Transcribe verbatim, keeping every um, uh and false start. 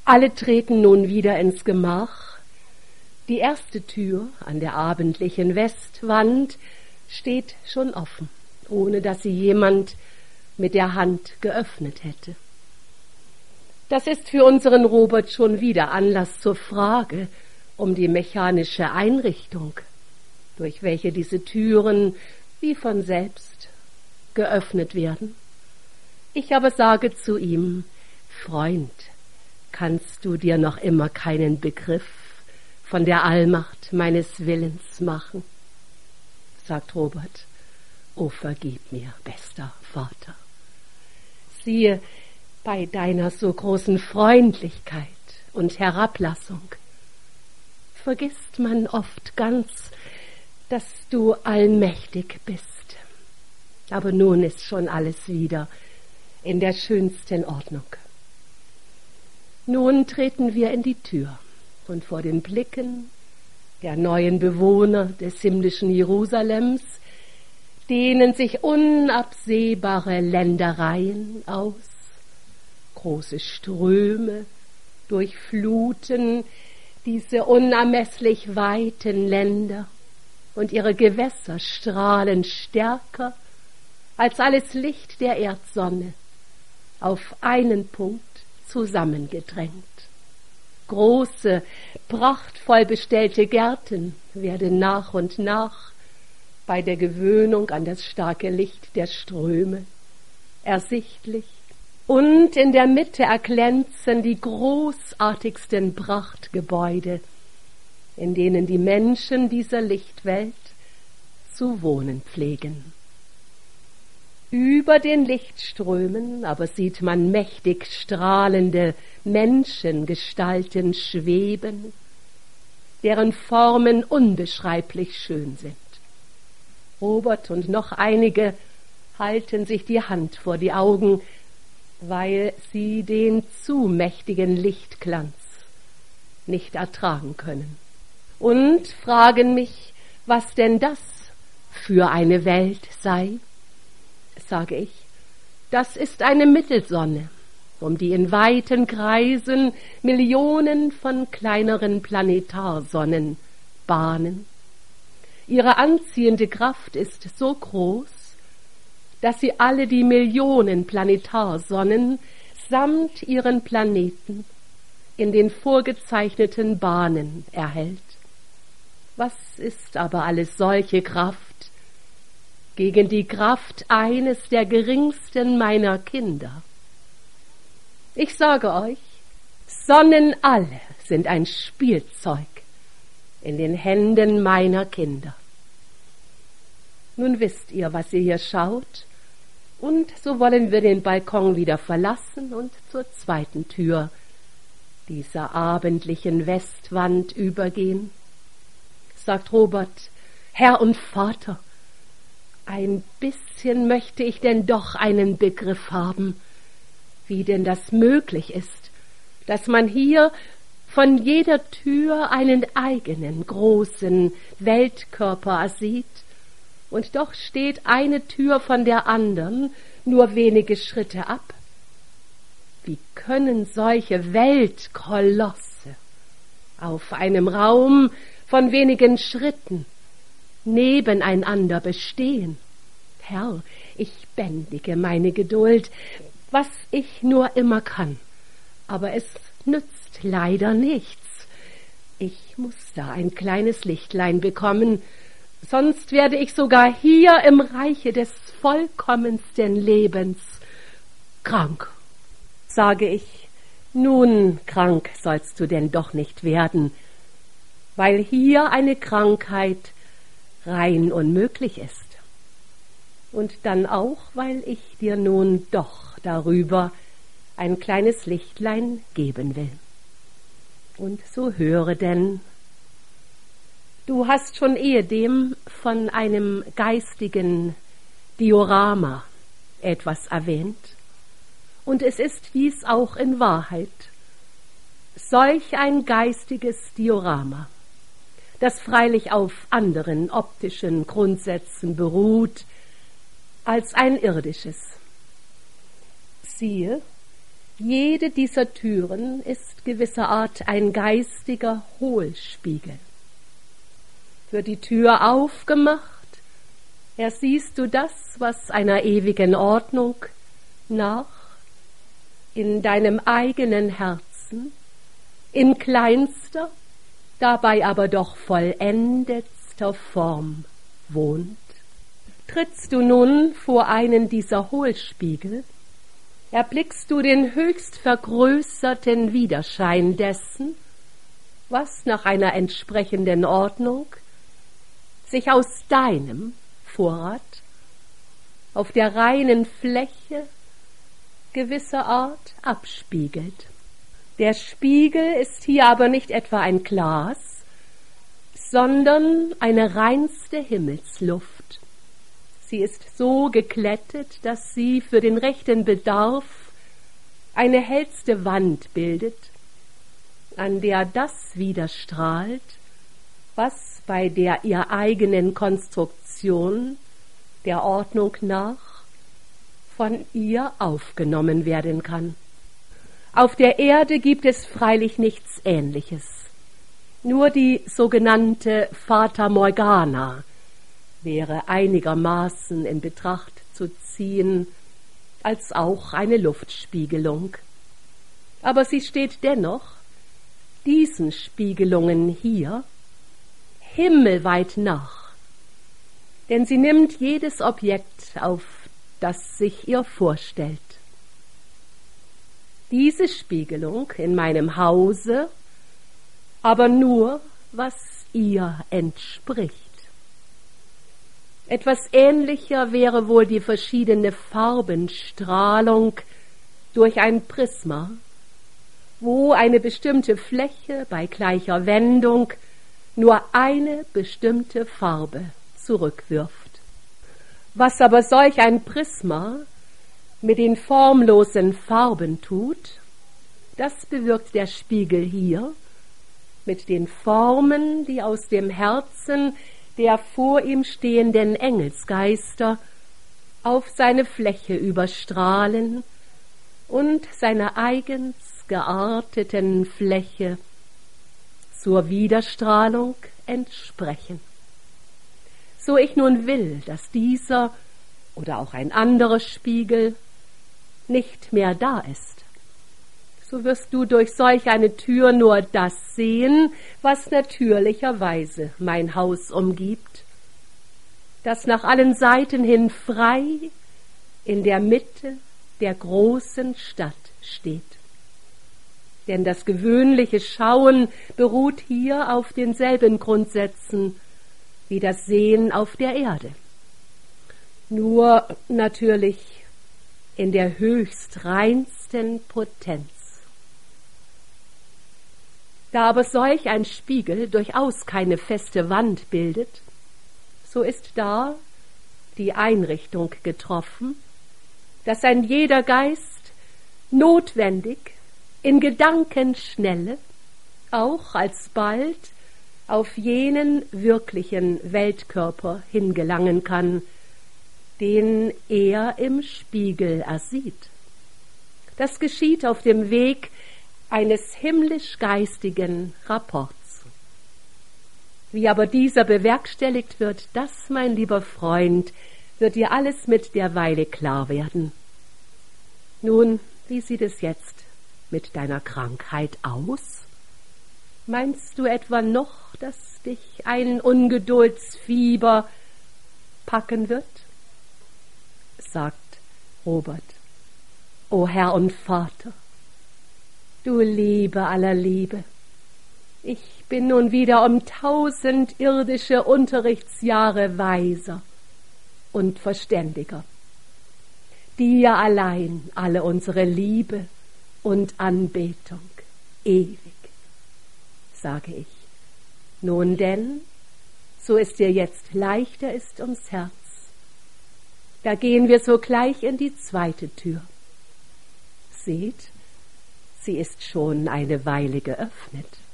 Alle treten nun wieder ins Gemach. Die erste Tür an der abendlichen Westwand steht schon offen, ohne dass sie jemand mit der Hand geöffnet hätte. Das ist für unseren Robert schon wieder Anlass zur Frage um die mechanische Einrichtung, durch welche diese Türen wie von selbst geöffnet werden. Ich aber sage zu ihm: Freund, kannst du dir noch immer keinen Begriff von der Allmacht meines Willens machen? Sagt Robert: O vergib mir, bester Vater. Siehe, bei deiner so großen Freundlichkeit und Herablassung vergisst man oft ganz, dass du allmächtig bist. Aber nun ist schon alles wieder in der schönsten Ordnung. Nun treten wir in die Tür und vor den Blicken der neuen Bewohner des himmlischen Jerusalems dehnen sich unabsehbare Ländereien aus. Große Ströme durchfluten diese unermesslich weiten Länder und ihre Gewässer strahlen stärker als alles Licht der Erdsonne auf einen Punkt zusammengedrängt. Große, prachtvoll bestellte Gärten werden nach und nach bei der Gewöhnung an das starke Licht der Ströme ersichtlich, und in der Mitte erglänzen die großartigsten Prachtgebäude, in denen die Menschen dieser Lichtwelt zu wohnen pflegen. Über den Lichtströmen aber sieht man mächtig strahlende Menschengestalten schweben, deren Formen unbeschreiblich schön sind. Robert und noch einige halten sich die Hand vor die Augen, weil sie den zu mächtigen Lichtglanz nicht ertragen können, und fragen mich, was denn das für eine Welt sei. Sage ich: Das ist eine Mittelsonne, um die in weiten Kreisen Millionen von kleineren Planetarsonnen bahnen. Ihre anziehende Kraft ist so groß, dass sie alle die Millionen Planetarsonnen samt ihren Planeten in den vorgezeichneten Bahnen erhält. Was ist aber alles solche Kraft gegen die Kraft eines der geringsten meiner Kinder? Ich sage euch, Sonnen alle sind ein Spielzeug in den Händen meiner Kinder. Nun wisst ihr, was ihr hier schaut, und so wollen wir den Balkon wieder verlassen und zur zweiten Tür dieser abendlichen Westwand übergehen. Sagt Robert: Herr und Vater, ein bisschen möchte ich denn doch einen Begriff haben, wie denn das möglich ist, dass man hier von jeder Tür einen eigenen großen Weltkörper sieht, und doch steht eine Tür von der anderen nur wenige Schritte ab. Wie können solche Weltkolosse auf einem Raum von wenigen Schritten nebeneinander bestehen? Herr, ich bändige meine Geduld, was ich nur immer kann, aber es nützt leider nichts. Ich muss da ein kleines Lichtlein bekommen, sonst werde ich sogar hier im Reiche des vollkommensten Lebens krank. Sage ich: Nun, krank sollst du denn doch nicht werden, weil hier eine Krankheit rein unmöglich ist. Und dann auch, weil ich dir nun doch darüber ein kleines Lichtlein geben will. Und so höre denn: Du hast schon ehedem von einem geistigen Diorama etwas erwähnt, und es ist dies auch in Wahrheit solch ein geistiges Diorama, das freilich auf anderen optischen Grundsätzen beruht als ein irdisches. Siehe, Jede dieser Türen ist gewisserart ein geistiger Hohlspiegel. Wird die Tür aufgemacht, ersiehst du das, was einer ewigen Ordnung nach, in deinem eigenen Herzen, in kleinster, dabei aber doch vollendetster Form wohnt. Trittst du nun vor einen dieser Hohlspiegel, erblickst du den höchst vergrößerten Widerschein dessen, was nach einer entsprechenden Ordnung sich aus deinem Vorrat auf der reinen Fläche gewisser Art abspiegelt. Der Spiegel ist hier aber nicht etwa ein Glas, sondern eine reinste Himmelsluft. Sie ist so geklettet, dass sie für den rechten Bedarf eine hellste Wand bildet, an der das widerstrahlt, was bei der ihr eigenen Konstruktion der Ordnung nach von ihr aufgenommen werden kann. Auf der Erde gibt es freilich nichts Ähnliches, nur die sogenannte Fata Morgana wäre einigermaßen in Betracht zu ziehen, als auch eine Luftspiegelung. Aber sie steht dennoch diesen Spiegelungen hier himmelweit nach, denn sie nimmt jedes Objekt auf, das sich ihr vorstellt. Diese Spiegelung in meinem Hause, aber nur, was ihr entspricht. Etwas ähnlicher wäre wohl die verschiedene Farbenstrahlung durch ein Prisma, wo eine bestimmte Fläche bei gleicher Wendung nur eine bestimmte Farbe zurückwirft. Was aber solch ein Prisma mit den formlosen Farben tut, das bewirkt der Spiegel hier mit den Formen, die aus dem Herzen der vor ihm stehenden Engelsgeister auf seine Fläche überstrahlen und seiner eigens gearteten Fläche zur Widerstrahlung entsprechen. So ich nun will, dass dieser oder auch ein anderer Spiegel nicht mehr da ist, so wirst du durch solch eine Tür nur das sehen, was natürlicherweise mein Haus umgibt, das nach allen Seiten hin frei in der Mitte der großen Stadt steht. Denn das gewöhnliche Schauen beruht hier auf denselben Grundsätzen wie das Sehen auf der Erde. Nur natürlich in der höchst reinsten Potenz. Da aber solch ein Spiegel durchaus keine feste Wand bildet, so ist da die Einrichtung getroffen, dass ein jeder Geist notwendig in Gedankenschnelle auch alsbald auf jenen wirklichen Weltkörper hingelangen kann, den er im Spiegel ersieht. Das geschieht auf dem Weg eines himmlisch-geistigen Rapports. Wie aber dieser bewerkstelligt wird, das, mein lieber Freund, wird dir alles mit der Weile klar werden. Nun, wie sieht es jetzt mit deiner Krankheit aus? Meinst du etwa noch, dass dich ein Ungeduldsfieber packen wird? Sagt Robert: O Herr und Vater, du Liebe aller Liebe, ich bin nun wieder um tausend irdische Unterrichtsjahre weiser und verständiger. Dir allein alle unsere Liebe und Anbetung ewig, sage ich. Nun denn, so es dir jetzt leichter ist ums Herz, da gehen wir sogleich in die zweite Tür. Seht, sie ist schon eine Weile geöffnet.